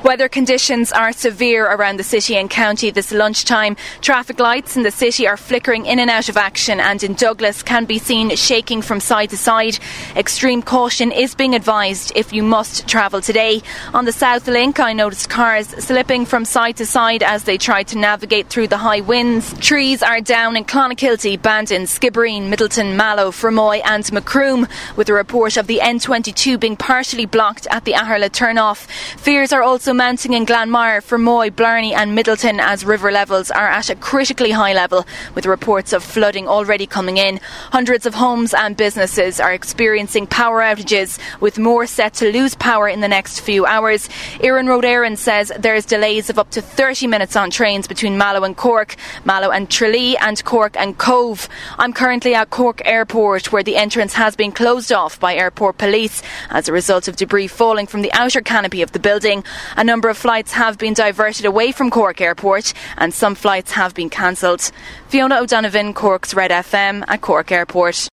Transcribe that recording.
Weather conditions are severe around the city and county this lunchtime. Traffic lights in the city are flickering in and out of action, and in Douglas can be seen shaking from side to side. Extreme caution is being advised if you must travel today. On the South Link, I noticed cars slipping from side to side as they tried to navigate through the high winds. Trees are down in Clonakilty, Bandon, Skibbereen, Middleton, Mallow, Fermoy and Macroom, with a report of the N22 being partially blocked at the Aherla turnoff. Fears are also mounting in Glanmire, Fermoy, Blarney and Middleton as river levels are at a critically high level, with reports of flooding already coming in. Hundreds of homes and businesses are experiencing power outages, with more set to lose power in the next few hours. Éireann Road Éireann says there's delays of up to 30 minutes on trains between Mallow and Cork, Mallow and Tralee and Cork and Cove. I'm currently at Cork Airport, where the entrance has been closed off by airport police as a result of debris falling from the outer canopy of the building. A number of flights have been diverted away from Cork Airport and some flights have been cancelled. Fiona O'Donovan, Cork's Red FM at Cork Airport.